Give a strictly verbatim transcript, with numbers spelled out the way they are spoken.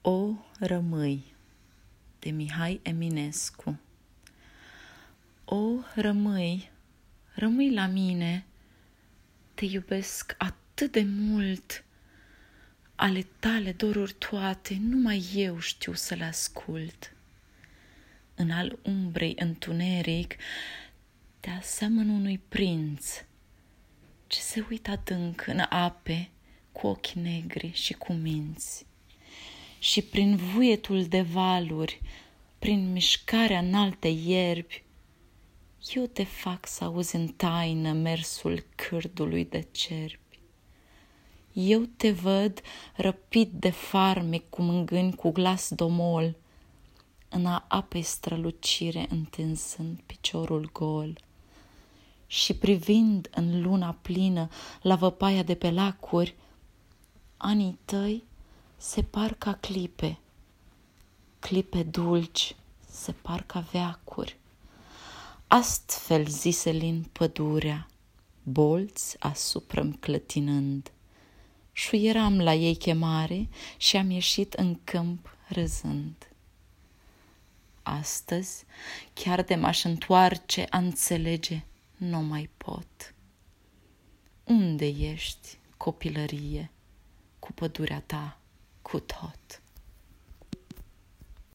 O rămâi, de Mihai Eminescu. O rămâi, rămâi la mine, te iubesc atât de mult, ale tale doruri toate, numai eu știu să le ascult. În al umbrei întuneric, te aseamăn unui prinț, ce se uită adânc în ape, cu ochi negri și cu minți. Și prin vuietul de valuri, prin mișcarea înalte ierbi, eu te fac să auzi în taină mersul cârdului de cerbi. Eu te văd răpit de farmec cu mângâni cu glas domol, în a apei strălucire întinzând piciorul gol. Și privind în luna plină la văpaia de pe lacuri, anii tăi se par ca clipe, clipe dulci se par ca veacuri. Astfel zise lin pădurea, bolți asupra-mi clătinând. Șuieram la ei chemare și am ieșit în câmp râzând. Astăzi, chiar de m-aș întoarce a înțelege, nu mai pot. Unde ești, copilărie, cu pădurea ta, cu tot?